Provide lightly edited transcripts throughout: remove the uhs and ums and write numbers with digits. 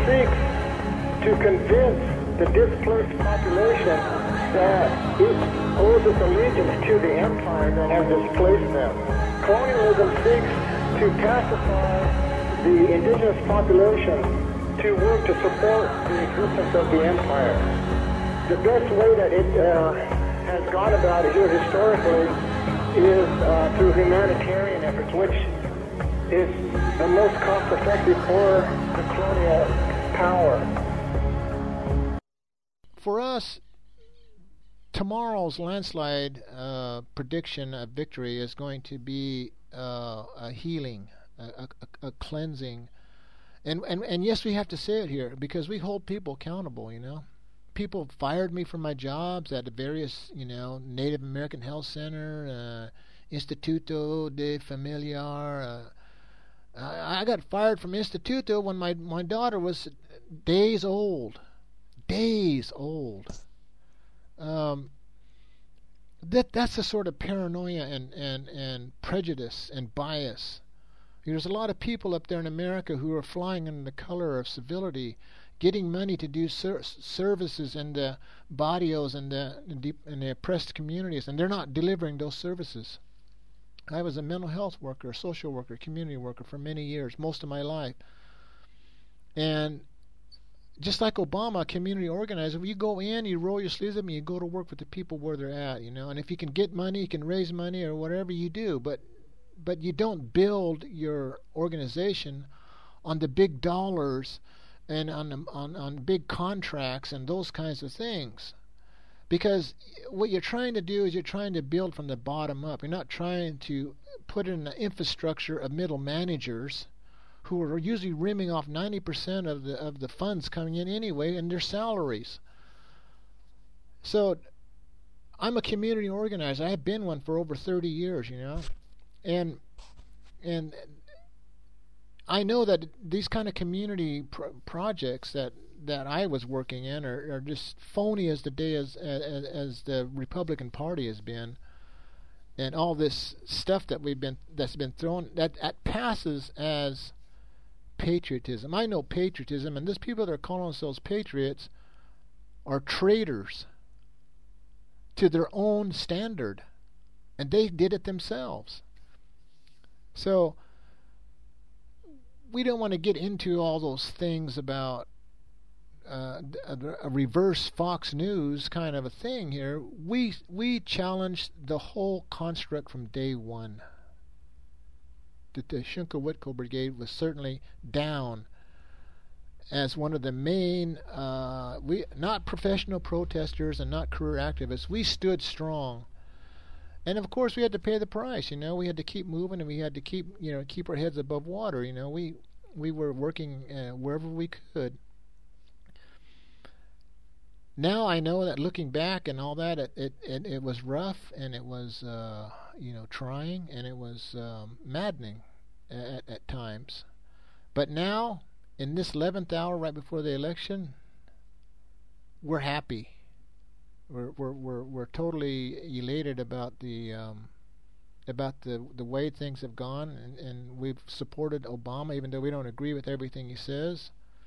seeks to convince the displaced population that it owes its allegiance to the empire that has displaced them. Colonialism seeks to pacify the indigenous population to work to support the existence of the empire. The best way that it has gone about it here historically is through humanitarian efforts, which is the most cost-effective for the colonial power. For us, tomorrow's landslide prediction of victory is going to be a healing, a cleansing. And yes, we have to say it here because we hold people accountable, you know. People fired me from my jobs at the various, you know, Native American Health Center, Instituto de Familiar. I got fired from Instituto when my daughter was days old. Days old. That's the sort of paranoia and prejudice and bias. There's a lot of people up there in America who are flying under the color of civility, getting money to do services in the barrios and the oppressed communities, and they're not delivering those services. I was a mental health worker, social worker, community worker for many years, most of my life. And just like Obama, a community organizer, you go in, you roll your sleeves up, and you go to work with the people where they're at, you know. And if you can get money, you can raise money or whatever you do, but you don't build your organization on the big dollars and on big contracts and those kinds of things. Because what you're trying to do is you're trying to build from the bottom up. You're not trying to put in an infrastructure of middle managers who are usually rimming off 90% of the funds coming in anyway and their salaries. So I'm a community organizer. I've been one for over 30 years, you know. And I know that these kind of community projects that I was working in are just phony as the day as the Republican Party has been, and all this stuff that's been thrown that passes as patriotism. I know patriotism, and these people that are calling themselves patriots are traitors to their own standard, and they did it themselves. So we don't want to get into all those things about a reverse Fox News kind of a thing here. We challenged the whole construct from day one. The Shunka-Whitko Brigade was certainly down as one of the main, not professional protesters and not career activists. We stood strong. And of course, we had to pay the price. You know, we had to keep moving, and we had to keep our heads above water. You know, we were working wherever we could. Now I know that looking back and all that, it was rough, and it was trying, and it was maddening at times. But now, in this 11th hour right before the election, we're happy. We're totally elated about the way things have gone, and we've supported Obama even though we don't agree with everything he says.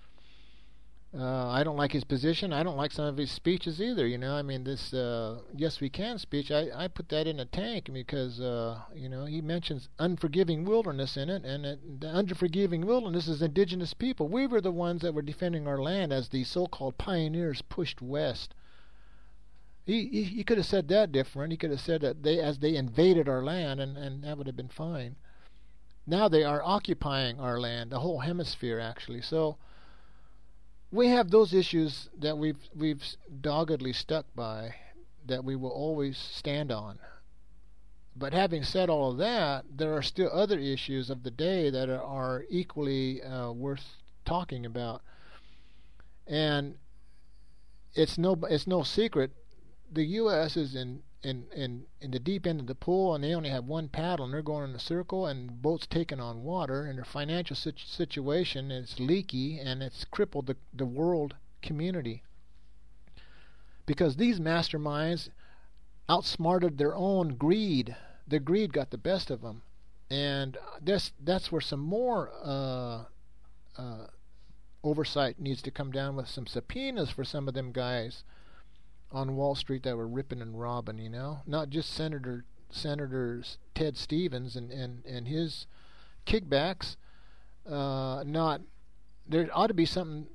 I don't like his position. I don't like some of his speeches either. You know, I mean, this "Yes We Can" speech, I put that in a tank because he mentions unforgiving wilderness in it, and the unforgiving wilderness is indigenous people. We were the ones that were defending our land as the so-called pioneers pushed west. He could have said that different. He could have said that they invaded our land, and that would have been fine. Now they are occupying our land, the whole hemisphere actually. So we have those issues that we've doggedly stuck by, that we will always stand on. But having said all of that, there are still other issues of the day that are equally worth talking about. And it's no secret. The U.S. is in the deep end of the pool, and they only have one paddle, and they're going in a circle, and boats taking on water, and their financial situation is leaky, and it's crippled the world community. Because these masterminds outsmarted their own greed. Their greed got the best of them. And that's where some more oversight needs to come down with some subpoenas for some of them guys on Wall Street that were ripping and robbing, you know, not just Senators Ted Stevens and his kickbacks. Not there ought to be something.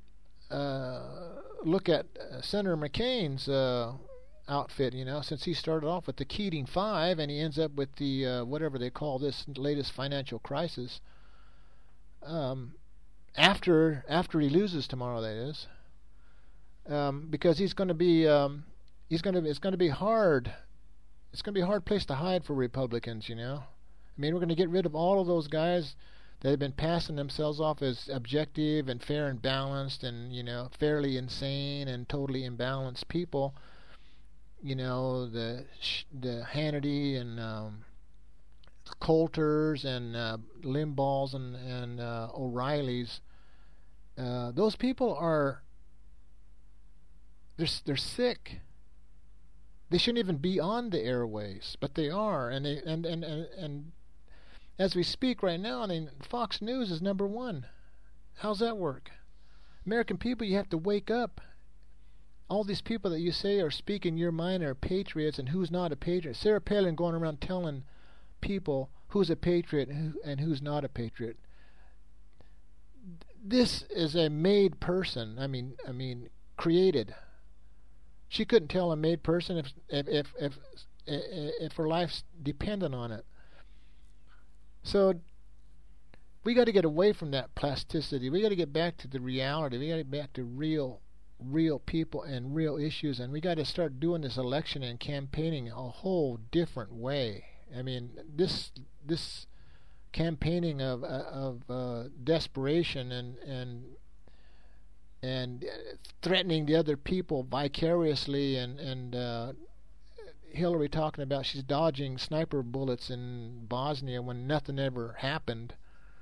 Look at Senator McCain's outfit, you know, since he started off with the Keating Five and he ends up with the whatever they call this latest financial crisis. After he loses tomorrow, that is, because he's going to be it's going to be hard. It's going to be a hard place to hide for Republicans, you know. I mean, we're going to get rid of all of those guys that have been passing themselves off as objective and fair and balanced and, you know, fairly insane and totally imbalanced people. You know, the Hannity and Coulters and Limbaughs and O'Reillys. Those people are they're sick. They shouldn't even be on the airways, but they are, and as we speak right now, I mean, Fox News is number one. How's that work? American people, you have to wake up. All these people that you say are speaking your mind are patriots and who's not a patriot. Sarah Palin going around telling people who's a patriot and who's not a patriot. This is a made person. I mean, created. She couldn't tell a made person if her life's dependent on it. So we got to get away from that plasticity. We got to get back to the reality. We got to get back to real people and real issues, and we got to start doing this election and campaigning a whole different way. I mean, this campaigning of desperation and threatening the other people vicariously, and Hillary talking about she's dodging sniper bullets in Bosnia when nothing ever happened.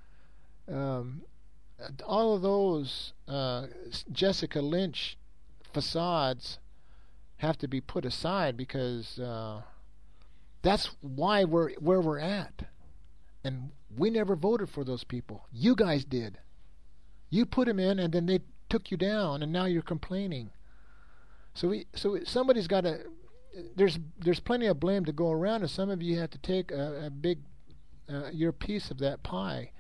All of those Jessica Lynch facades have to be put aside, because that's why we're where we're at. And we never voted for those people. You guys did. You put them in, and then they took you down, and now you're complaining. So somebody's got to. There's plenty of blame to go around, and some of you have to take a big your piece of that pie.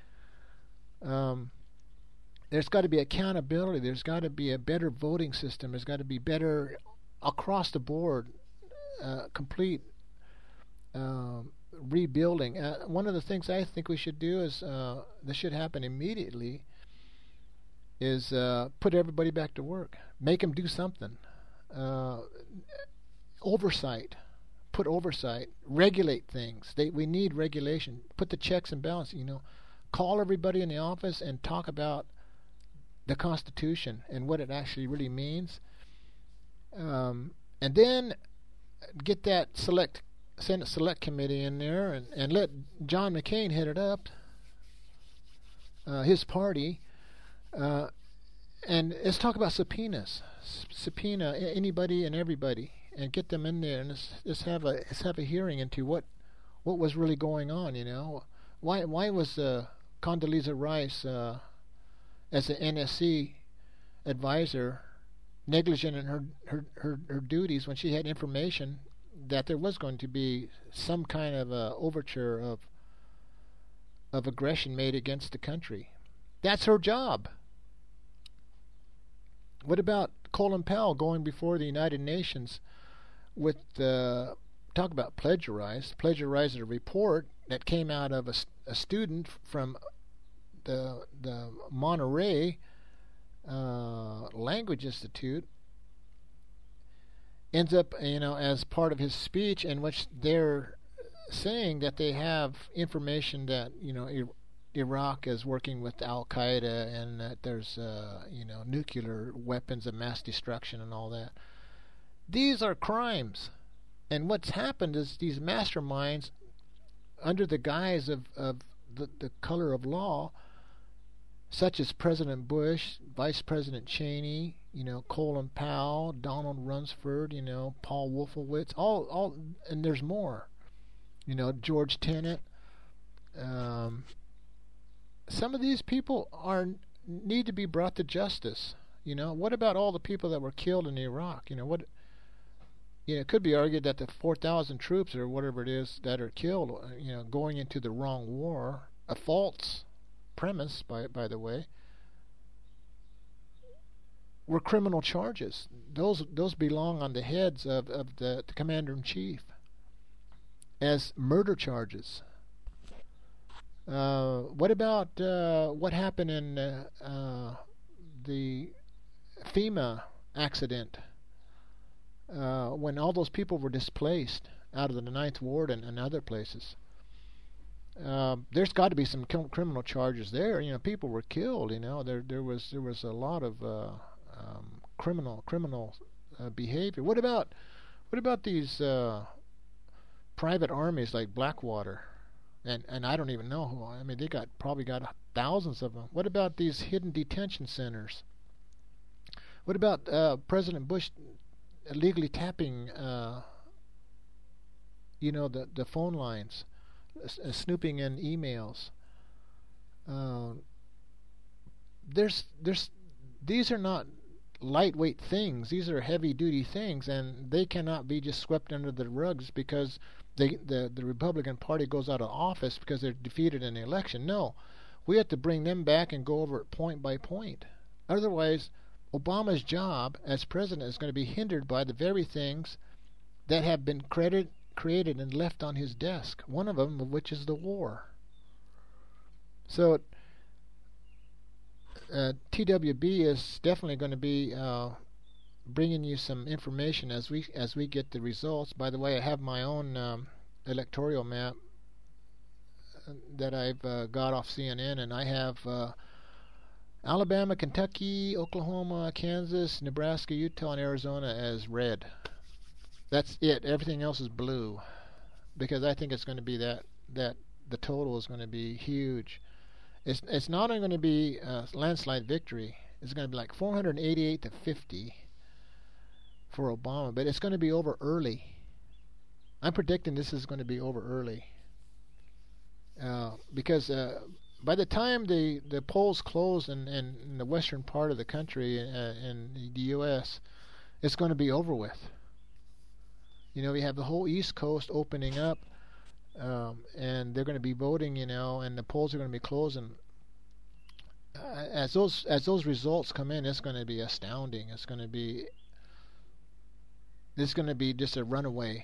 There's got to be accountability. There's got to be a better voting system. There's got to be better across the board, complete rebuilding. One of the things I think we should do is this should happen immediately. Is put everybody back to work. Make them do something. Oversight. Put oversight. Regulate things. We need regulation. Put the checks and balances. You know, call everybody in the office and talk about the Constitution and what it actually really means. And then get that Senate Select Committee in there and let John McCain head it up. His party. And let's talk about subpoenas. Subpoena anybody and everybody, and get them in there, and let's have a hearing into what was really going on. You know, why was Condoleezza Rice as an NSC advisor negligent in her duties when she had information that there was going to be some kind of overture of aggression made against the country? That's her job. What about Colin Powell going before the United Nations with talk about plagiarized a report that came out of a student from the Monterey Language Institute, ends up, you know, as part of his speech in which they're saying that they have information that, you know, Iraq is working with Al Qaeda, and that there's you know, nuclear weapons of mass destruction and all that. These are crimes, and what's happened is these masterminds, under the guise of the color of law, such as President Bush, Vice President Cheney, you know, Colin Powell, Donald Rumsfeld, you know, Paul Wolfowitz, all, and there's more. You know, George Tenet. Some of these people are need to be brought to justice. What about all the people that were killed in Iraq? It could be argued that the 4,000 troops or whatever it is that are killed, going into the wrong war, a false premise, by the way, were criminal charges. Those belong on the heads of the commander-in-chief as murder charges. What about what happened in the FEMA accident when all those people were displaced out of the Ninth Ward and other places? There's got to be some criminal charges there. People were killed. There was a lot of criminal behavior. What about these private armies like Blackwater? And I don't even know who. I mean, they probably got thousands of them. What about these hidden detention centers? What about President Bush illegally tapping, the phone lines, snooping in emails? These are not lightweight things. These are heavy-duty things, and they cannot be just swept under the rugs because the Republican Party goes out of office because they're defeated in the election. No, we have to bring them back and go over it point by point. Otherwise, Obama's job as president is going to be hindered by the very things that have been created and left on his desk, one of them of which is the war. So TWB is definitely going to be bringing you some information as we get the results. By the way, I have my own electoral map that I've got off CNN, and I have Alabama, Kentucky, Oklahoma, Kansas, Nebraska, Utah, and Arizona as red. That's it. Everything else is blue, because I think it's going to be that the total is going to be huge. It's not only going to be a landslide victory. It's going to be like 488 to 50 for Obama, but it's going to be over early. I'm predicting this is going to be over early because by the time the polls close in the western part of the country in the U.S., it's going to be over with. We have the whole East Coast opening up, and they're going to be voting, and the polls are going to be closing. As those results come in, it's going to be astounding. It's going to be just a runaway,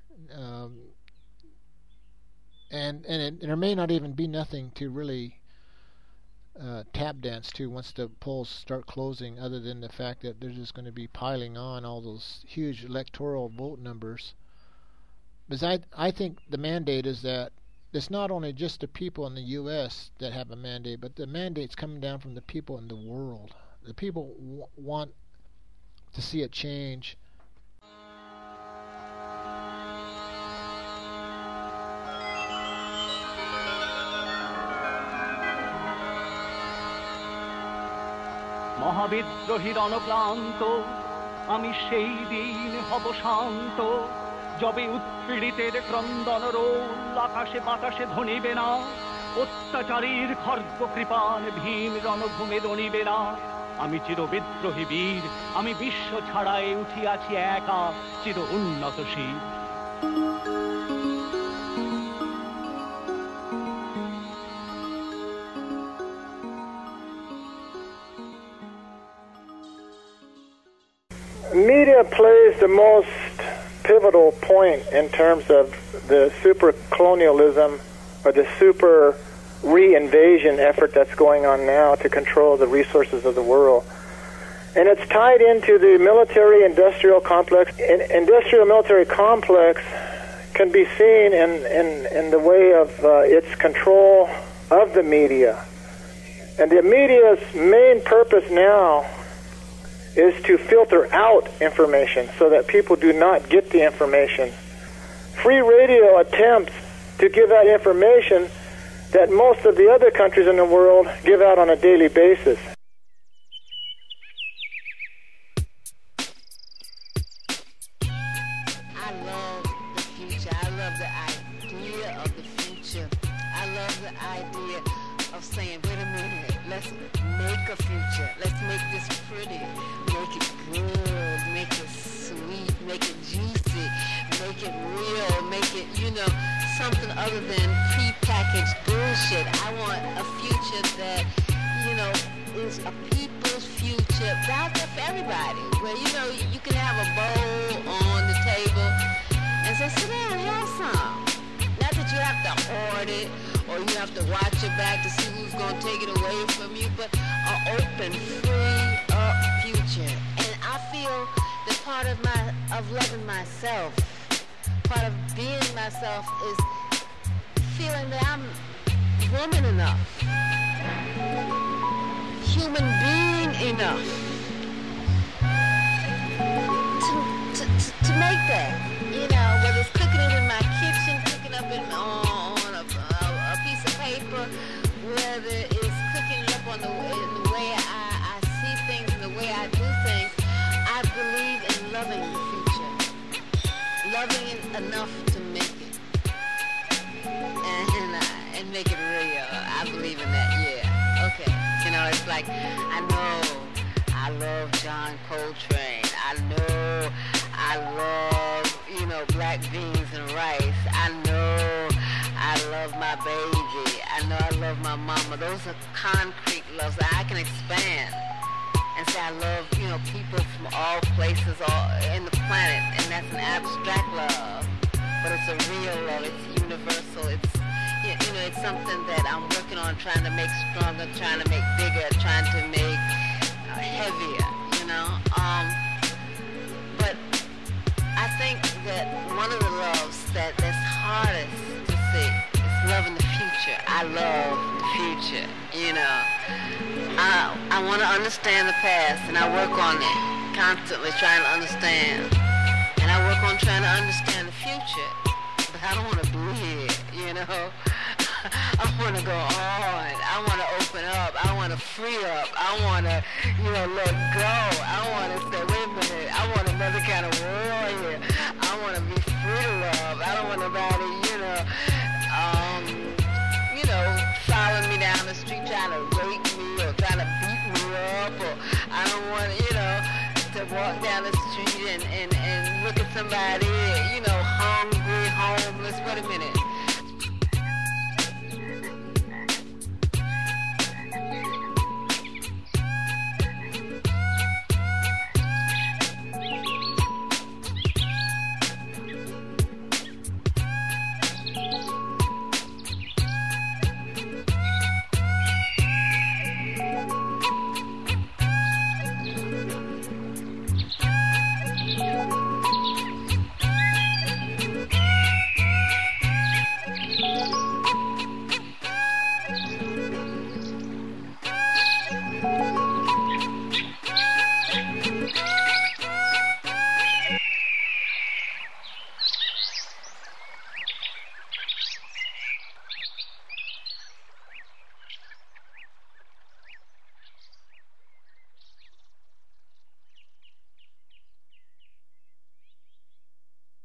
and there may not even be nothing to really tap dance to once the polls start closing, other than the fact that they're just going to be piling on all those huge electoral vote numbers. Because I think the mandate is that it's not only just the people in the U.S. that have a mandate, but the mandate's coming down from the people in the world. The people want to see it change. মহাবিদ্রোহীর অনক্লান্ত আমি সেই দিন হব শান্ত যবে উৎপীড়িতের ক্রন্দন role আকাশে বাতাসে ধ্বনিবে না অত্যাচারীর খর্গ কৃপান ভীম রণভূমে দণিবে না আমি চির বিদ্রোহী বীর আমি বিশ্ব ছাড়াই উঠিয়াছি একা চির উন্নতশীল Media plays the most pivotal point in terms of the super colonialism or the super re-invasion effort that's going on now to control the resources of the world. And it's tied into the military-industrial complex. Industrial-military complex can be seen in the way of its control of the media. And the media's main purpose now is to filter out information so that people do not get the information. Free radio attempts to give out information that most of the other countries in the world give out on a daily basis. I love the future. I love the idea of the future. I love the idea of saying, wait a minute, let's make a future. Let's make this pretty. Make it good. Make it sweet. Make it juicy. Make it real. Make it, something other than prepackaged bullshit. I want a future that, is a people's future out there for everybody. Where, you can have a bowl on the table and say, sit down, have some. Not that you have to hoard it or you have to watch your back to see who's going to take it away from you, but an open, free up future. And I feel that part of loving myself, part of being myself is feeling that I'm woman enough, human being enough to make that. Whether it's cooking it in my kitchen, cooking up on a piece of paper, whether it's cooking it up in the way I see things and the way I do things, I believe in loving the future, loving it enough to make it, and make it real. I believe in that, yeah. Okay. It's like, I know I love John Coltrane. I know I love, black beans and rice. I know I love my baby. I know I love my mama. Those are concrete loves that I can expand and say I love, people from all places all in the planet. And that's an abstract love, but it's a real love. It's universal. It's something that I'm working on, trying to make stronger, trying to make bigger, trying to make heavier, But I think that one of the loves that's hardest to see is loving the future. I love the future, I want to understand the past, and I work on it, constantly trying to understand. And I work on trying to understand the future, but I don't want to be here, I want to go on. I want to open up. I want to free up. I want to, let go. I want to say, wait a minute. I want another kind of world here. I want to be free to love. I don't want nobody, following me down the street trying to rape me or trying to beat me up. Or I don't want, to walk down the street and look at somebody, hungry, homeless. Wait a minute.